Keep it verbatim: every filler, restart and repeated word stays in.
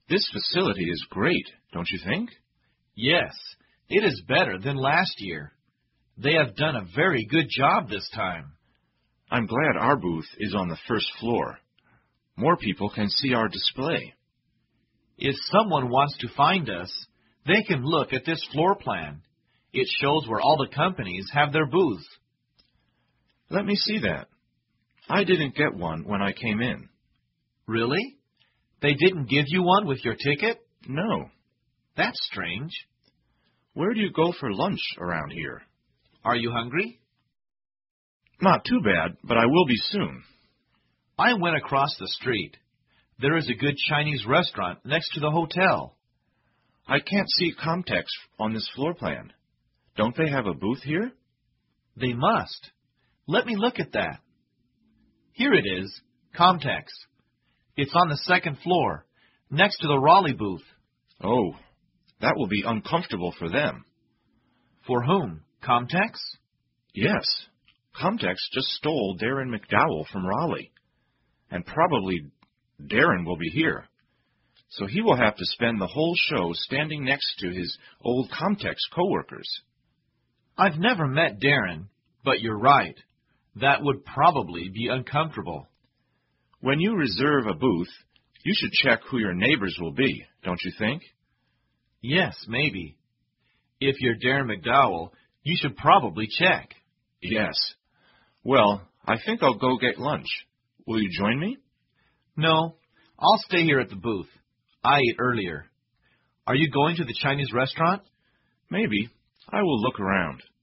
This facility is great, don't you think? Yes, it is better than last year. They have done a very good job this time. I'm glad our booth is on the first floor. More people can see our display. If someone wants to find us, they can look at this floor plan. It shows where all the companies have their booths. Let me see that. I didn't get one when I came in. Really? They didn't give you one with your ticket? No. That's strange. Where do you go for lunch around here? Are you hungry? Not too bad, but I will be soon. I went across the street. There is a good Chinese restaurant next to the hotel. I can't see Comtex on this floor plan. Don't they have a booth here? They must. Let me look at that. Here it is, Comtex. It's on the second floor, next to the Raleigh booth. Oh, that will be uncomfortable for them. For whom? Comtex? Yes. Comtex just stole Darren McDowell from Raleigh. And probably Darren will be here. So he will have to spend the whole show standing next to his old Comtex coworkers. I've never met Darren, but you're right. That would probably be uncomfortable. When you reserve a booth, you should check who your neighbors will be, don't you think? Yes, maybe. If you're Darren McDowell, you should probably check. Yes. Well, I think I'll go get lunch. Will you join me? No, I'll stay here at the booth. I ate earlier. Are you going to the Chinese restaurant? Maybe. I will look around.